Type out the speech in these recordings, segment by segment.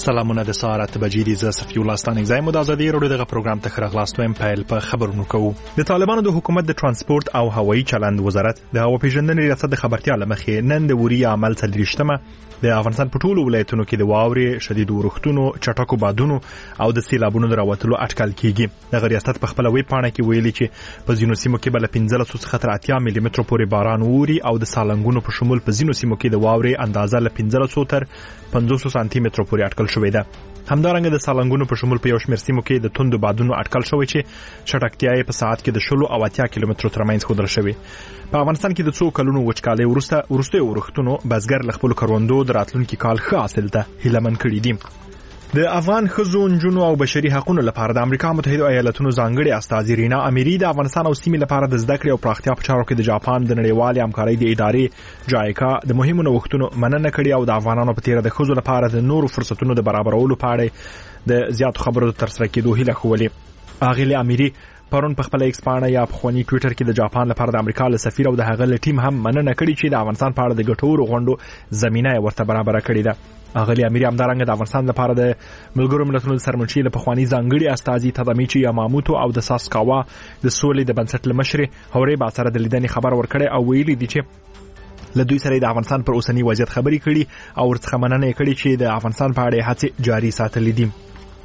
سلامونه د سهار 8 بجې دي. زه صفي الله ستانک زایم د ازادي راډیو دغه پروګرام ته خراغلاست ویم. پیل په خبرونو کوو. د طالبانو د حکومت د ترانسپورت او هوایي چلند وزارت د هوا پیژندنې ریاست د خبرتیا لمخې نن د وري عمل څلریشتمه د افغانستان په ټولو ولایتونو کې د واورې شدید اورښتونو چټکو بادونو او د سیلابونو د راوتلو اټکل کیږي. دغه ریاست په خپل ویب پاڼه کې ویلي چې په ځینو سیمو کې بل 15 څخه تر 80 ملي متر پورې باران ووري او د سالنګونو په شمول په ځینو سیمو کې د واورې اندازه له 15 تر 500 سانتي متر پورې اټکل شوې ده. همدارنګه د سالنګونو په شمول په یو شمېر سیمو کې د توندو بادونو اټکل شوی چې چټکتیا یې په ساعت کې د 10 او 80 کیلومترو ترمنځ ښودل شوی. په افغانستان کې د څو کلونو وچکالۍ وروسته ورښتونو بزګر له خپل کروندو د راتلونکي کال ښه حاصل ته هیلهمن کړي دي. د افغان ښځو نجونو او بشري حقوقو لپاره د امریکا متحده ایالاتونو ځانګړي استازي رینا اميري د افغانستان او سیمې لپاره د زده کړې او پراختیا په چارو کې د جاپان د نړیوالې همکارۍ د ادارې جایکا د مهمو نوښتونو مننه کړې او د افغانانو په تیر د ښځو لپاره د نورو فرصتونو د برابرولو په اړه د زیاتو خبرو تر سره کېدو هیله ښوولې. اغیله اميري پرون په خپل ایکس پاڼه یا په خواني ټوئیټر کې د جاپان لپاره د امریکا له سفیر او د هغه له ټیم هم مننه کړې چې د افغانستان په اړه د ګټورو غونډو زمينه ورته برابر کړې ده. اغلی اميري همدارنګه د افغانستان لپاره د ملګرو ملتونو د سرمنشي له پخوانی ځانګړي استازي تادامیچی یاماموتو او د ساسکاوا د سولې د بنسټ لمشر هوري با سره د لیدنې خبر ورکړي او ویلي دي چې له دوی سره د افغانستان پر اوسنی وضعیت خبري کړي او ورڅخه مننه کړي چې د افغانستان په اړه هڅې جاري ساتلې دي.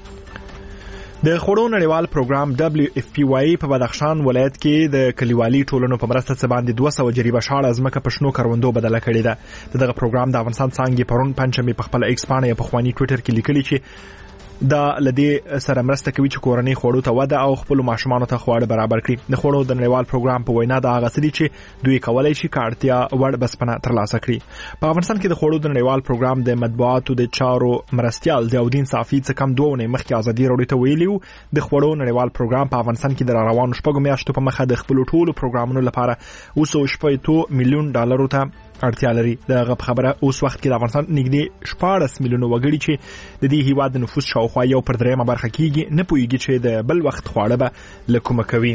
د خوړو نړیوال پروګرام WFP په بدخشان ولایت کې د کلیوالي ټولنو په مرسته څه باندې 200 جریبه شاړه ځمکه په شنو کروندو بدله کړې ده. دغه پروګرام د افغانستان څنګه پرون پنځمې په خپل ایکس پاڼه په خواني ټوئیټر کې لیکلي چې دا لدی سره مرسته کوي چې کورنۍ خوړو ته وده او خپل ماشومان ته خواړه برابر کړي. د خوړو د نړیوال پروګرام په وینا دا هغه څه دي چې دوی کولای شي کارتیا وړ بسپنه ترلاسه کړي. په افغانستان کې د خوړو د نړیوال پروګرام د مطبوعاتو د چارو مرستيال ضیاءالدین صافی څخه کم 2 ونې مخکې ازادي راډیو ته ویلیو د خوړو نړیوال پروګرام په افغانستان کې د روانو شپږو میاشتو په مخه د خپل ټولو پروګرامونو لپاره 2.2 میلیون ډالرو ته اړتیا لري. دغه خبره اوس وخت کې د افغانستان نږدې 14 میلیونه وګړي چې د دې هیواد د نفوس شاوخوا یو پر درېمه برخه کېږي نه پوهیږي چې د بل وخت خواړه به لکومه کوي.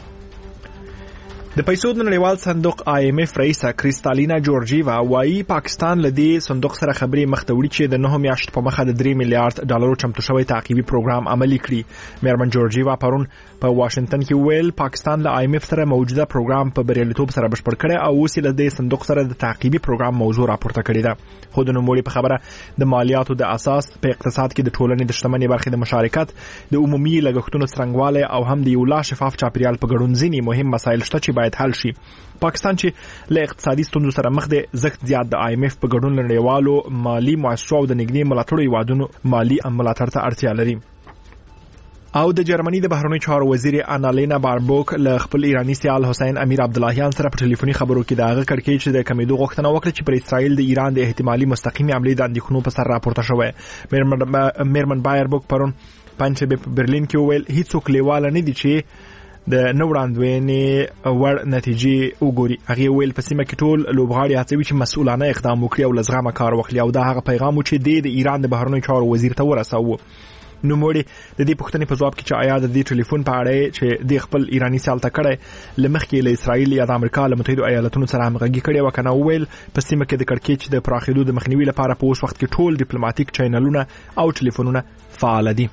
د پیسو د نړیوال صندوق IMF رئیسه کریستالینا جورجیوا وايي پاکستان له دې صندوق سره خبرې مخ ته وړي چې د 9 میاشتو په مخه د 3 میلیارډ ډالرو چمتو شوی تعقیبي پروګرام عملي کړي. میرمن جورجیوا پرون په واشنگټن کې ویل پاکستان له IMF سره موجوده پروګرام په بریالیتوب سره بشپړ کړي او اوس له دې صندوق سره د تعقیبي پروګرام موضوع راپورته کړې ده. خو د نوموړي په خبره د مالیاتو د اساس په اقتصاد کې د ټولنې د شتمنۍ برخې د مشارکت د عمومي لګښتونو څرنګواله او هم د یو لا شفاف چاپیریال په ګډون ځینی مهم مسایل شته چې باید حل شي. پاکستان چې له اقتصادي ستونزو سره مخ دی زخت زیات د IMF په ګډون نړیوالو مالی مؤسسو او د نګنی ملاتړو یوادونو مالی ملاتړ ته اړتیا لري. او د جرمني د بهرنیو چارو وزیر انالینا باربوک له خپل ایرانی سیال حسین امیر عبداللهیان سره په ټلیفوني خبرو کې دغه کړکېچ چې د کمیدو غوښتنه وکړه چې پر اسرائیل د ایران د احتمالي مستقیمي عملیات د اندېښنو په سر راپورته شوی. میرمن بایربوک پرون پنځه په برلین کې ویل هیڅوک لیواله نه دي چې د نوړاندوینې ور نتیجې وګوري. هغه ویل په سیمه کې ټول لوبغاړي هڅوي چې مسؤلانه اقدام وکړي او لزغمه کار وکړي او دا هغه پیغام چې د ایران د بهرنیو چارو وزیر ته ورساوه. نوموړي د دې پوښتنې په جواب کې چې آیا د دې ټلیفون په اړه چې د خپل ایرانی سیال ته کړي لمخکې له اسرائیل یا د امریکا له متحده ایالاتونو سره همغږي کړي وکنه ویل په سیمه کې د کړکېچ د پراخېدو د مخنیوي لپاره په اوس وخت کې ټول ډیپلوماټیک چینلونه او ټلیفونونه فعال دي.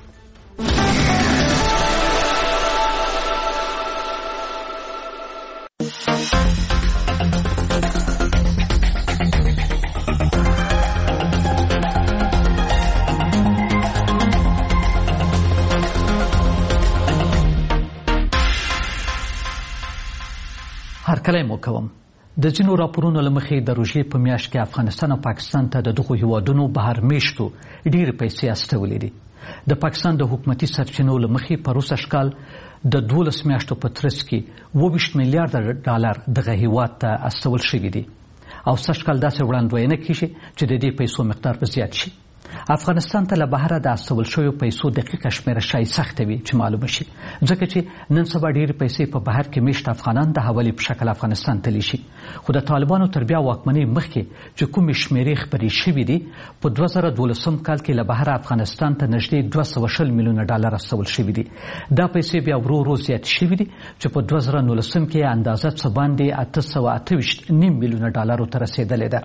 هرکلی مو کوم. د ځینو راپورونو له مخې د روژې په میاشت کې افغانستان او پاکستان ته د دغو هیوادونو بهر میشتو ډېرې پیسې استولې دي. د پاکستان د حکومتي سرچینو له مخې په روسه شکال د 12 میاشتو په ترڅ کې 22 میلیارډ ډالر دغه هیواد ته استول شوي دي او سږکال داسې وړاندوینه کیږي چې د دې پیسو مقدار به زیات شي. افغانستان ته له بهره د استول شویو پیسو دقیقه شمیره شای سخته وي چې معلومه شي ځکه چې نن سبا ډېرې پیسې په بهر کې میشت افغانان د حوالې په شکل افغانستان ته لیشي. خو د طالبانو تر بیا واکمنۍ مخکې چې کومې شمیرې خپرې شوي دي په 2012 کال کې له بهره افغانستان ته نږدې 220 میلیونه ډالر استول شوي دي. دا پیسې بیا ورو ورو زیات شوي دي چې په 2019 کې اندازه څه باندې 828 میلیونه ډالرو ته رسیدلې ده.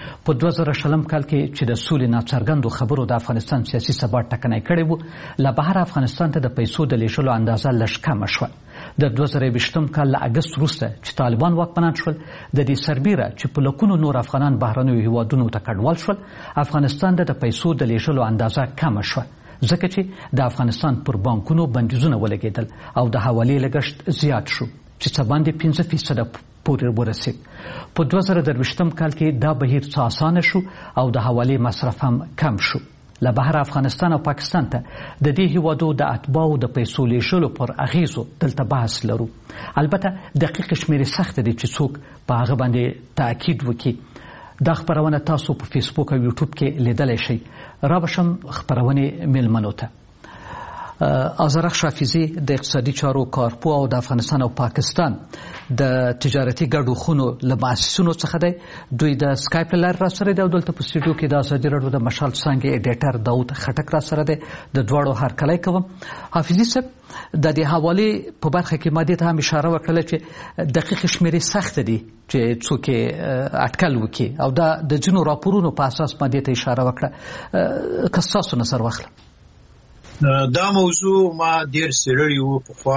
په 2020 کال کې چې د سولې ناڅرګندو خبرو د افغانستان سیاسي ثبات ټکنی کړی و، له بهر افغانستان ته د پیسو د لیږلو اندازه لږ کمه شوه. د 2020 کال له اګست وروسته چې طالبان واکمنان شول، د دې سربیره چې په لکونو نور افغانان بهرنیو هیوادونو ته کډوال شول، افغانستان د پیسو د لیږلو اندازه کمه شوه، ځکه چې د افغانستان پر بانکونو بندیزونه ولګېدل او د حوالې لګښت زیات شو چې څه باندې 5% پورې ورسید. په 2023 کال کې دا بهیر څه اسانه شو او د حوالې مصرف هم کم شو. له بهر افغانستان او پاکستان ته د دې هیوادو د اتباعو د پیسو لیږلو پر اغیزو دلته بحث لرو. البته دقیق شمیرې سخت دي چې څوک په هغه باندې تاکید وکړي. دا خبرونه تاسو په فیسبوک او یوټیوب کې لیدلی شئ. رابشم خبرونې میلمنو ته. آذرخ شافیزی د اقتصادي چارو کارپو او د افغانستان او پاکستان د تجارتي ګډو خونو له مؤسسینو څخه دی. دوی د سکایپ له لارې راسره دی او دلته په سټوډیو کې د ازادي راډیو د مشال څانګې ایډیټر داود خټک راسره دی. د دواړو هرکلی کوم. حافظي صاحب، د دې حوالې په برخه کې ما دې ته هم اشاره وکړله چې دقیق شمیرې سخت دي چې څوک اټکل وکړي او دا د ځینو راپورونو په اساس ما دې ته اشاره وکړه. که ستاسو نظر واخلم. دا موضوع ما ډیر څېړلی و پخوا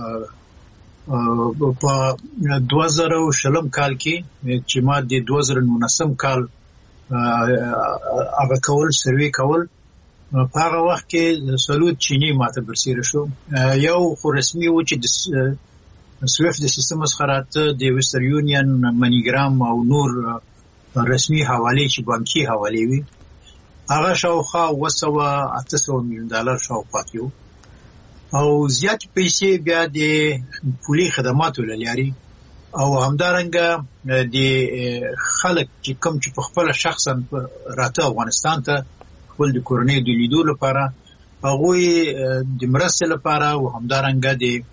په 2020 کال کې چې ما د 2019 کال هغه کول سروې کول. په هغه وخت کې سلوت چینی ماته برسېره شو. یو خو رسمي و چې د سویفت د سیستم څخه راته د ویسټر یونین، منیګرام او نور رسمي حوالې چې بانکي حوالې وي، هغه شاوخوا 800 میلیون ډالر شاوخوا کېو او زیات پیسې بیا د پولي خدماتو له لارې او همدارنګه د خلک چې کوم چې په خپل شخصا راته افغانستان ته خپل د کورنۍ د لیدو لپاره، هغوی د مرستې لپاره او همدارنګه د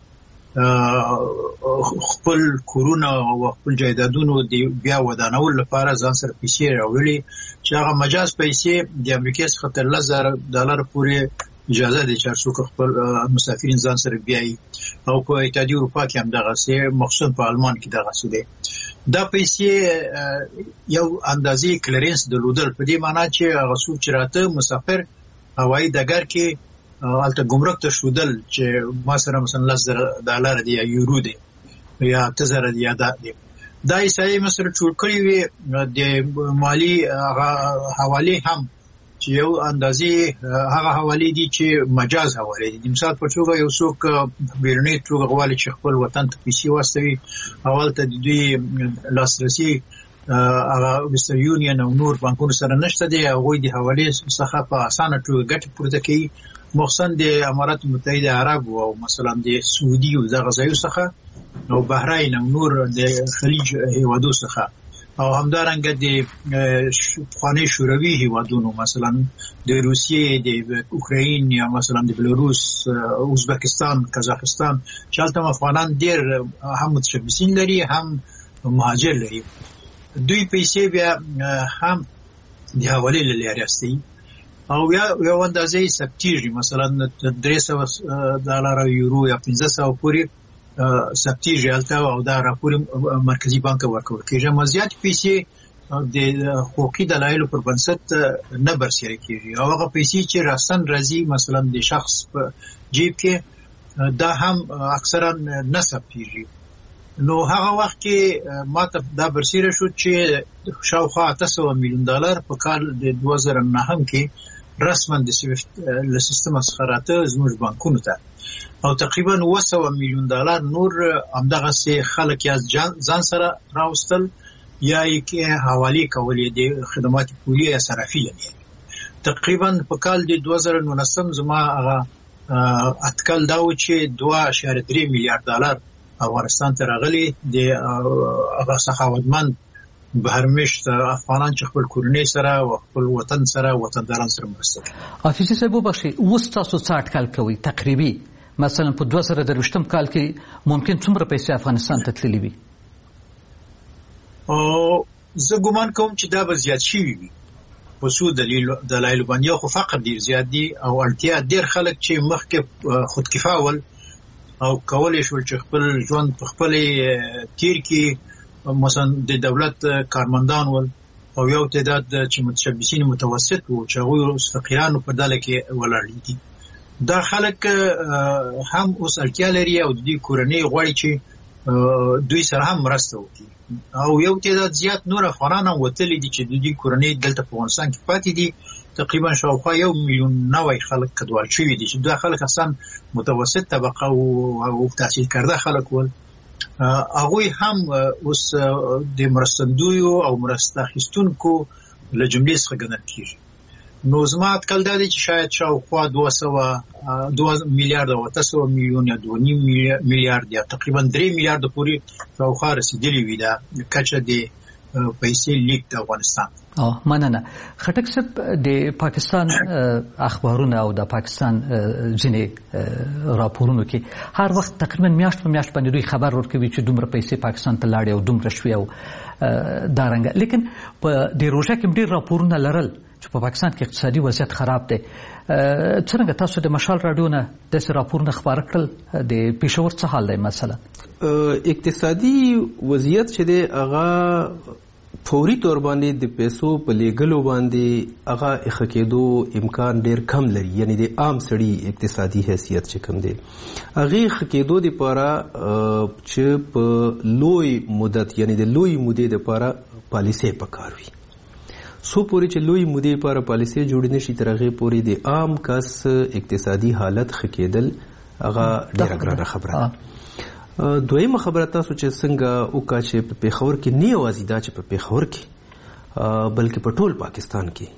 خپل کورونه او خپل جایدادونو د بیا ودانولو لپاره ځان سره پیسې راوړي چې هغه مجاز پیسې د امریکا څخه تر $10,000 پورې اجازه ده چې څوک خپل مسافرین ځان سره بیایي او په اتحادیه اروپا کې هم دغسې، مخصوصا په آلمان کې دغسې دی. دا پیسې یو اندازې کلرنس درلودل، په دې معنا چې هغه څوک چې راته مسافر هوایي ډګر کې هلته ګمرک ته ښودل چې ما سره مثلا $10,000 دی یا یورو دی یا 8,000 دی یا دا دی، دا ایسایي مثلا جوړ کړي وي د مالی حوالې هم چې یو اندازې هغه حوالې دي چې مجاز حوالې دي. د مثال په توګه یو څوک بیرونی توګه غواړي چې خپل وطن ته پیسې واستوي، اول ته د دوی لاسرسي هغه ویسټر یونین او نور بانکونو سره نشته دی، هغوی د حوالې څخه په اسانه توګه ګټې پورته کوي، مخصوصا د امارات متحده عربو او مثلا د سعودي او دغه ځایو څخه او بحرین او نور د خلیج هیوادو څخه او همدارنګه د پخواني شوروي هیوادونو مثلا د روسیې، د اوکراین یا مثلا د بلاروس، ازبکستان، قزاقستان چې هلته افغانان ډېر هم متشبثین لري هم مهاجر لري. دوی پیسې بیا هم د حوالې له لارې استوي او یو اندازې ثبتېږي، مثلا $300 یورو یا 500 پورې ثبتېږي هلته او دا راپور مرکزي بانک ورکول کېږي. اما زیات پیسې د حقوقي دلایلو پر بنسټ نه برسېره کېږي او هغه پیسې چې راستن راځي مثلا د شخص په جیب کې دا هم اکثرا نه ثبتېږي. نو هغه وخت کې ماته دا برسېره شو چې شاوخوا $800 میلیون په کال د 2009 کې رسما د سویفت له سیستم څخه راته زموږ بانکونو ته او تقریبا $900 میلیون نور همدغسې خلک یا ځان سره راوستل یا یې حوالې کولې د خدمات پولي یا صرافي. تقریبا په کال د 2019 زما هغه اټکل دا و چې $2.3 میلیارد افغانستان ته راغلي د هغه سخاوتمند بهرمشت افغانان چې خپل کورنۍ سره او خپل وطن سره وطنداران سره مرسته کوي. حافظي صاحب وبخښئ، اوس تاسو څه اټکل کوئ تقریبي مثلا په 2023 کال کې ممکن څومره پیسې افغانستان ته تللي وي؟ زه ګمان کوم چې دا به زیات شوي وي په څو دلایلو باندې. یو خو فقر ډېر زیات دی او اړتیا ډېر خلک چې مخکې خودکفا ول او کولی شول چې خپل ژوند په خپلې تیر کې مثلا د دولت کارمندان ول او یو تعداد چې متشبثین متوسط وو چې هغوی اوس فقیرانو په ډله کې ولاړ دي. دا خلک هم اوس اړتیا لري او د دې کورنۍ غواړي چې دوی سره هم مرسته وکړي او یو تعداد زیات نور افغانان هم وتلي دي چې د دې کورنۍ دلته په افغانستان کې پاتې دي. تقریبا شاوخوا 1 میلیون نوی خلک کډوال شوي دي چې دا خلک اصلا متوسط طبقه او تحصیل کرده خلک ول. هغوی هم اوس د مرستندویو او مرسته اخیستونکو له جملې څخه ګڼل کېږي. نو زما اټکل دا دی چې شاید شاوخوا 2 میلیارد او 800 میلیون یا 2.5 میلیارد یا تقریبا 3 میلیارد پورې شاوخوا رسیدلی وي دا کچه د پیسې لیک د افغانستان. مننه. خټک صاحب د پاکستان اخبارونه او د پاکستان ځینې راپورونو کې هر وخت تقریبا میاشت په میاشت باندې دوی خبر ورکوي چې دومره پیسې پاکستان ته لاړې او دومره شوې او دارنګه. لیکن په د روژه کې ډېر راپورونه لرل چې په پاکستان کې اقتصادي وضعیت خراب دی. څنګه تاسو د مشال راډیو نه داسې راپورونه خپاره کړل؟ د پېښور څه حال دی مثلا؟ اقتصادي وضعیت چې دی هغه فوري طور باندې د پیسو په لیږلو باندې هغه ښه کېدو امکان ډېر کم لري. یعنی د عام سړي اقتصادي حیثیت چې کم دی هغې ښه کېدو دپاره چې په لوی مدت یعنی د لوی مودې دپاره پالیسۍ پکار وي. سو پورې چې لوی مودې لپاره پالیسۍ جوړې نشي تر هغې پورې د عام کس اقتصادي حالت ښه کېدل هغه ډېره ګرانه خبره ده. دویمه خبره تاسو چې څنګه وکړه چې په پېښور کې نه یوازې دا چې په پېښور کې بلکې په ټول پاکستان کې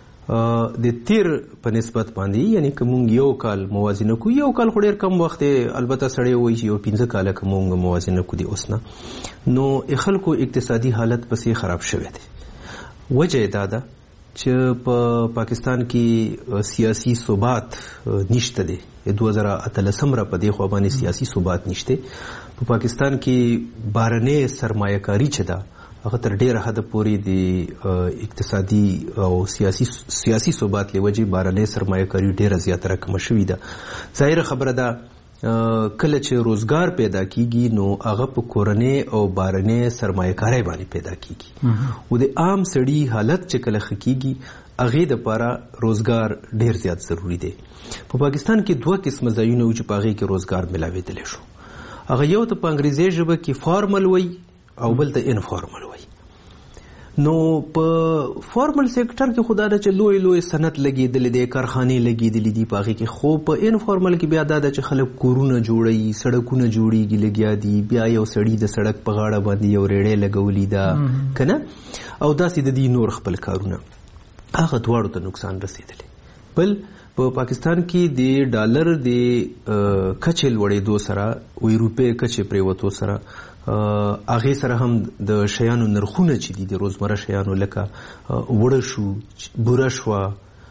د تیر په نسبت باندې یعنی که مونږ یو کال موازنه کوو، یو کال خو ډېر کم وخت دی، البته سړی وایي چې یو 15 کاله که مونږ موازنه کوو د اوس نه، نو خلکو اقتصادي حالت پسې خراب شوی دی. وجه یې دا ده چې په پاکستان کې سیاسي ثبات نشته دی. 2013 را په دې خوا باندې سیاسي ثبات نشته. په پاکستان کې بهرنۍ سرمایه کاري چې ده هغه تر ډېره حده پورې د اقتصادي او سیاسي ثبات له وجې بهرنۍ سرمایه کاري ډېره زیاته راکمه شوې ده. ظاهره خبره ده کله چې روزګار پیدا کیږي نو هغه په کورنۍ او بهرنۍ سرمایه کارۍ باندې پیدا کیږي او د عام سړي حالت چې کله ښه کیږي هغې دپاره روزګار ډېر زیات ضروري دی. په پاکستان کې 2 قسمه ځایونه وو چې په هغې کې روزګار میلاوېدلی شو. هغه یو ته په انګریزي ژبه کې فارمل وایي او بل ته انفارمل وایي. نو په فارمل سیکټر کې خو دا ده چې لوی صنعت لګېدلی دی، کارخانې لګېدلي دي په هغې کې، خو په انفارمل کې بیا دا ده چې خلک کورونه جوړوي، سړکونه جوړېږي لګیا دي، بیا یو سړي د سړک په غاړه باندې یو ریړۍ لګولي ده که نه، او داسې د دې نور خپل کارونه، هغه دواړو ته نقصان رسېدلی. بل په پاکستان کې د ډالر د کچې لوړېدو سره وی روپۍ کچې پرېوتو سره هغې سره هم د شیانو نرخونه چې دي د روزمره شیانو لکه وړه شو، بوره شوه،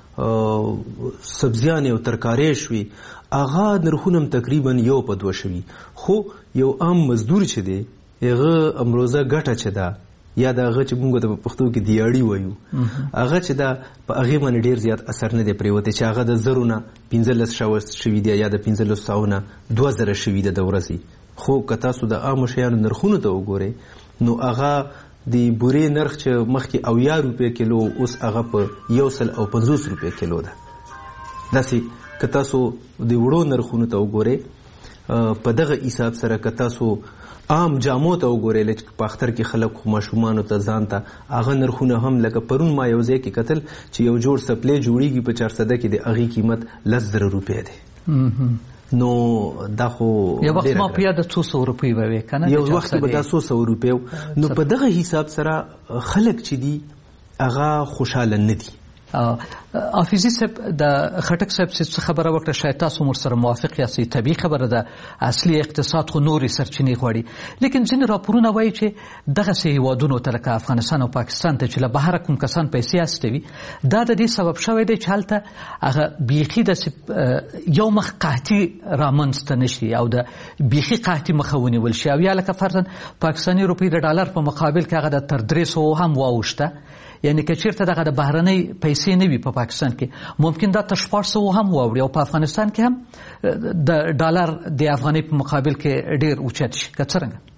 سبزیانې او ترکارۍ شوې، هغه نرخونه هم تقریبا 1 په 2 شوي. خو یو عام مزدور چې دی هغه امروزه ګټه چې ده یا د هغه چې موږ ته په پښتو کې دیاړي وایو هغه چې ده په هغې باندې ډېر زیات اثر نه دی پرېوتی چې هغه د 1000 نه 1500 شوي دی یا د 1500 نه 2000 شوي ده د ورځې. خو که تاسو د عامو شیانو نرخونو ته وګورئ نو هغه د بورې نرخ چې مخکې 80 روپۍ کیلو اوس هغه په 150 روپۍ کیلو ده. داسې که تاسو د وړو نرخونو ته وګورئ په دغه حساب سره که تاسو عام جامو ته وګورئ لکه په اختر کې خلک خو ماشومانو ته ځان ته هغه نرخونه هم لکه پرون ما یو ځای کې کتل چې یو جوړ سپلی جوړېږي په 400 کې د هغې قیمت 10,000 روپۍ دی. نو دا خو یو وخت ما په یاده 200 روپۍ به وي که نه، یو وخت به دا 200 روپۍ. نو په دغه حساب سره خلک چې دي هغه خوشحاله نه دي. حافظي صاحب د خټک صاحب څه خبره وکړه شاید تاسو ورسره موافق یاستئ، طبیعي خبره ده، اصلي اقتصاد خو نورې سرچینې غواړي. لیکن ځینې راپورونه وایي چې دغسې هیوادونو ته لکه افغانستان او پاکستان ته چې له بهره کوم کسان پیسې استوي دا د دې سبب شوی دی چې هلته هغه بیخي داسې یو مخ قحطي رامنځته نه شي او د بیخي قحطي مخه ونیول شي، او یا لکه فرضاً پاکستاني روپۍ د ډالر په مقابل کې هغه د تر 300 هم واوښته. یعنی که چیرته دغه د بهرنۍ پیسې نه وي په پاکستان کې ممکن دا تر 400 هم واوړي او په افغانستان کې هم د ډالر د افغانۍ په مقابل کې ډېر اوچت شي. که څرنګه